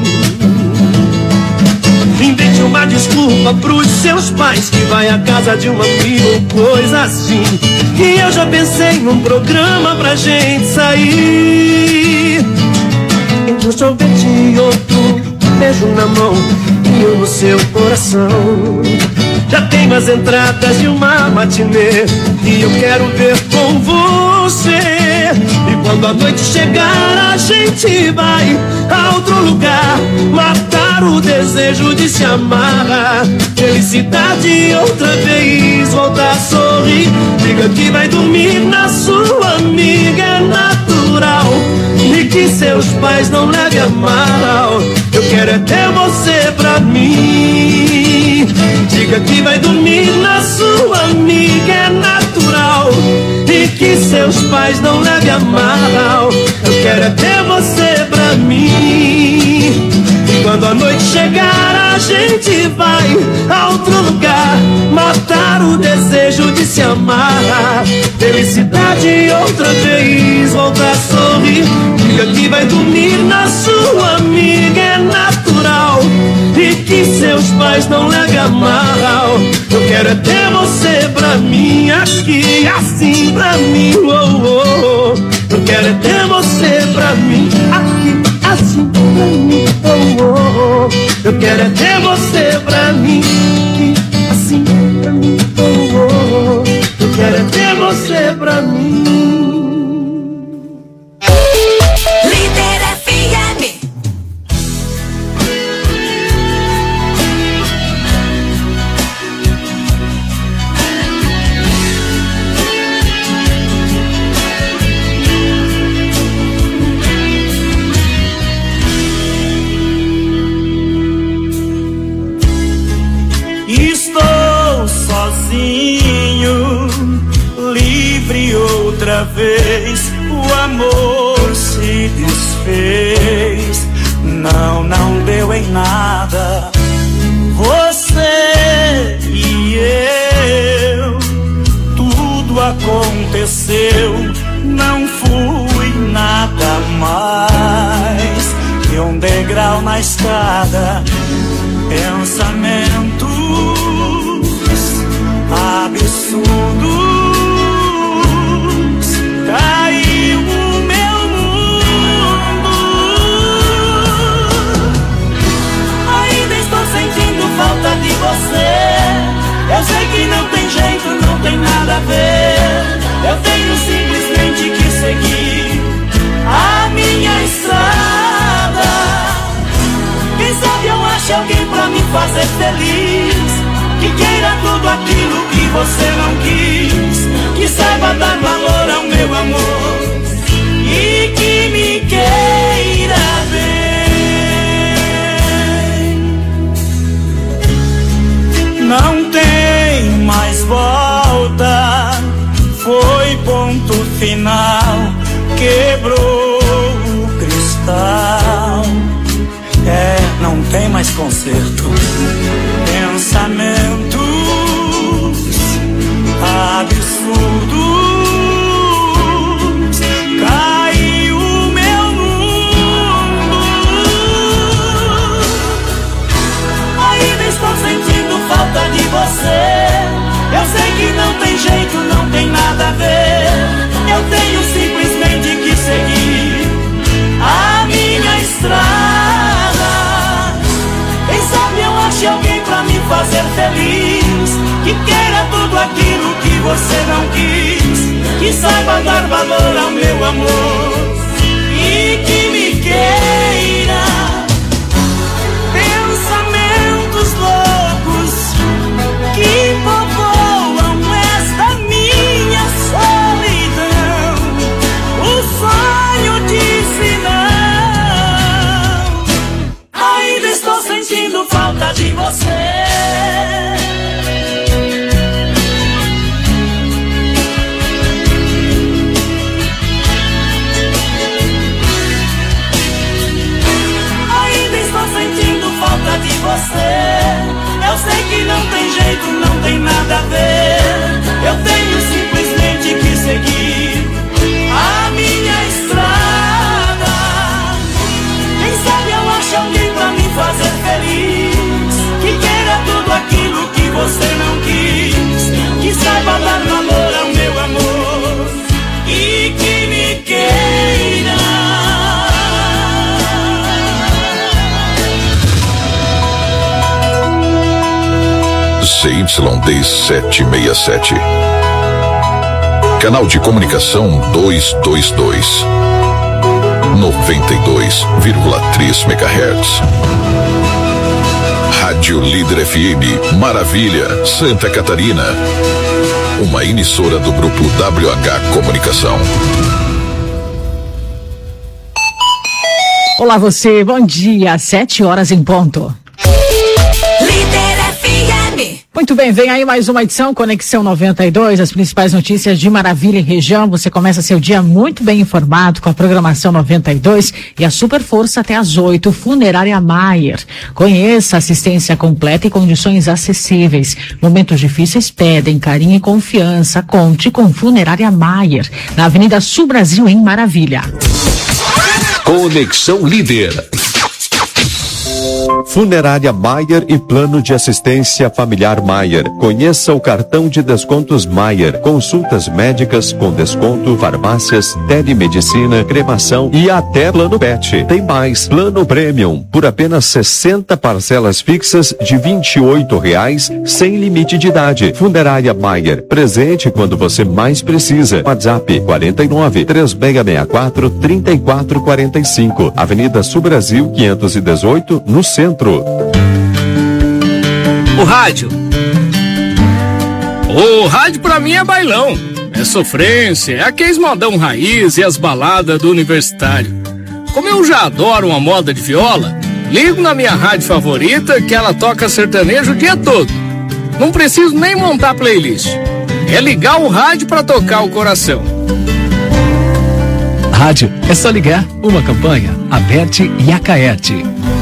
Invente uma desculpa pros seus pais que vai à casa de um amigo, coisa assim. E eu já pensei num programa pra gente sair. Entre um sorvete e outro, beijo na mão e eu no seu coração. Já tenho as entradas de uma matinê e eu quero ver com você. E quando a noite chegar a gente vai a outro lugar, matar o desejo de se amar. Felicidade outra vez, voltar a sorrir. Diga que vai dormir na sua amiga, é natural. E que seus pais não levem a mal. Eu quero é ter você pra mim. Diga que vai dormir na sua amiga, é natural. E que seus pais não levem a mal. Eu quero é ter você pra mim. E quando a noite chegar a gente vai a outro lugar, matar o desejo de se amar. Felicidade outra vez, voltar a sorrir. Diga que vai dormir na sua amiga, é natural. E que seus pais não levem a mal. Eu quero é ter você pra mim, aqui, assim pra mim, oh, oh, oh. Eu quero é ter você pra mim, aqui, assim pra mim, oh, oh, oh. Eu quero é ter você pra mim, aqui, assim pra mim, oh, oh, oh. Eu quero é ter você pra mim. Outra vez o amor se desfez. Não, não deu em nada. Você e eu, tudo aconteceu. Não fui nada mais que um degrau na escada. Pensamentos absurdos. Caiu o meu mundo. Ainda estou sentindo falta de você. Eu sei que não tem jeito, não tem nada a ver. Eu tenho simplesmente que seguir a minha estrada. Quem sabe eu ache alguém pra me fazer feliz, que queira tudo aquilo que você não quis, que saiba dar valor ao meu amor e que me queira bem. Não tem mais volta, foi ponto final, quebrou o cristal. É, não tem mais conserto. Pensamentos absurdos. Caiu o meu mundo. Ainda estou sentindo falta de você. Eu sei que não tem jeito, não tem nada a ver. Eu tenho simplesmente que seguir a minha estrada. Quem sabe eu ache alguém pra me fazer feliz, que queira tudo aquilo que você não quis, que saiba dar valor ao meu amor e que me queira Y D setecentos e sessenta e sete. Canal de comunicação duzentos e vinte e dois. noventa e dois vírgula três megahertz. Rádio Líder F M, Maravilha, Santa Catarina. Uma emissora do grupo W H Comunicação. Olá você, bom dia, sete horas em ponto. Líder F M. Muito bem, vem aí mais uma edição, Conexão noventa e dois, as principais notícias de Maravilha e região. Você começa seu dia muito bem informado com a programação noventa e dois e a super força até às oito, Funerária Maier. Conheça assistência completa e condições acessíveis. Momentos difíceis pedem carinho e confiança. Conte com Funerária Maier, na Avenida Sul Brasil, em Maravilha. Conexão Líder. Funerária Maier e Plano de Assistência Familiar Maier. Conheça o cartão de descontos Maier. Consultas médicas com desconto, farmácias, telemedicina, cremação e até plano pet. Tem mais, plano premium, por apenas sessenta parcelas fixas de vinte e oito reais, sem limite de idade. Funerária Maier, presente quando você mais precisa. WhatsApp quarenta e nove, três seis seis quatro, trinta e quatro quarenta e cinco. Avenida Sul Brasil quinhentos e dezoito, no centro. O rádio. O rádio pra mim é bailão, é sofrência, é aqueles modão raiz e as baladas do universitário. Como eu já adoro uma moda de viola, ligo na minha rádio favorita que ela toca sertanejo o dia todo. Não preciso nem montar playlist. É ligar o rádio pra tocar o coração. Rádio, é só ligar. Uma campanha, Aberte e Acaerte.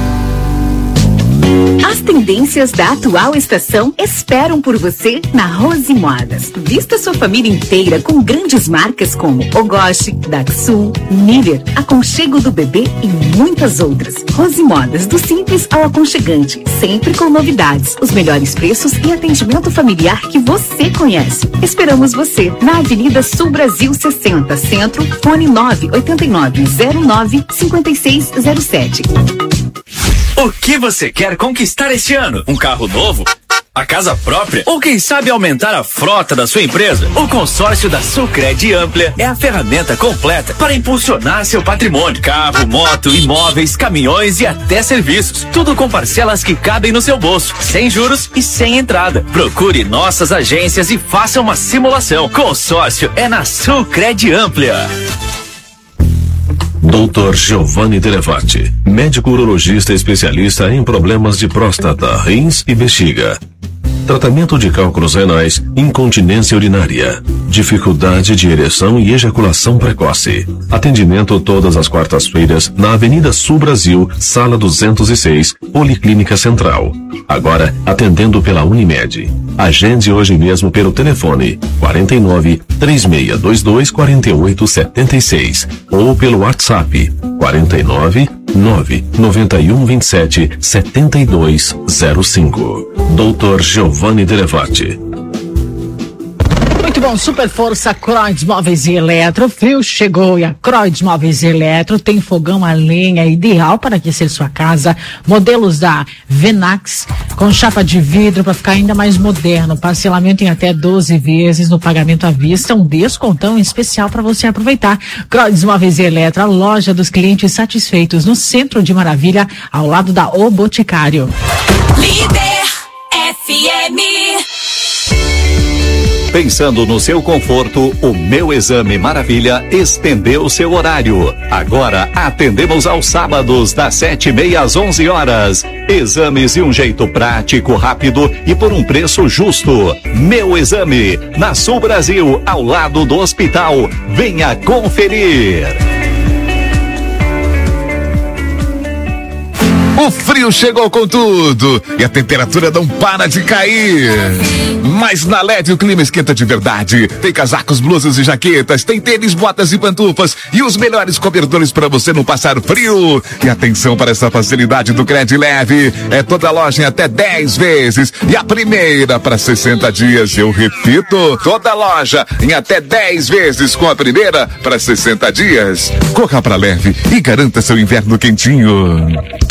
As tendências da atual estação esperam por você na Rose Modas. Vista sua família inteira com grandes marcas como Ogoshi, Daxul, Niver, Aconchego do Bebê e muitas outras. Rose Modas, do simples ao aconchegante, sempre com novidades, os melhores preços e atendimento familiar que você conhece. Esperamos você na Avenida Sul Brasil sessenta, Centro, fone nove oito nove zero nove cinco seis zero sete. O que você quer conquistar este ano? Um carro novo? A casa própria? Ou quem sabe aumentar a frota da sua empresa? O consórcio da Sulcred Amplia é a ferramenta completa para impulsionar seu patrimônio. Carro, moto, imóveis, caminhões e até serviços. Tudo com parcelas que cabem no seu bolso, sem juros e sem entrada. Procure nossas agências e faça uma simulação. Consórcio é na Sulcred Amplia. doutor Giovanni Delevati, médico urologista especialista em problemas de próstata, rins e bexiga. Tratamento de cálculos renais, incontinência urinária, dificuldade de ereção e ejaculação precoce. Atendimento todas as quartas-feiras na Avenida Sul Brasil, Sala duzentos e seis, Policlínica Central. Agora atendendo pela Unimed. Agende hoje mesmo pelo telefone quarenta e nove, três seis dois dois, quatro oito sete seis ou pelo WhatsApp quarenta e nove, nove nove um, vinte e sete, setenta e dois zero cinco. doutor Giovanni Delevati. Muito bom, super força Croides Móveis e Eletro. Frio chegou e a Croides Móveis e Eletro tem fogão a lenha ideal para aquecer sua casa. Modelos da Venax com chapa de vidro para ficar ainda mais moderno. Parcelamento em até doze vezes no pagamento à vista. Um descontão especial para você aproveitar. Croides Móveis e Eletro, a loja dos clientes satisfeitos no centro de Maravilha, ao lado da O Boticário. Líder F M. Pensando no seu conforto, o Meu Exame Maravilha estendeu seu horário. Agora atendemos aos sábados das sete e meia às onze horas. Exames de um jeito prático, rápido e por um preço justo. Meu Exame, na Sul Brasil, ao lado do hospital. Venha conferir. O frio chegou com tudo e a temperatura não para de cair. Mas na L E D o clima esquenta de verdade. Tem casacos, blusas e jaquetas, tem tênis, botas e pantufas e os melhores cobertores para você não passar frio. E atenção para essa facilidade do Cred Leve. É toda loja em até dez vezes e a primeira para sessenta dias. Eu repito, toda loja em até dez vezes com a primeira para sessenta dias. Corra para Leve e garanta seu inverno quentinho.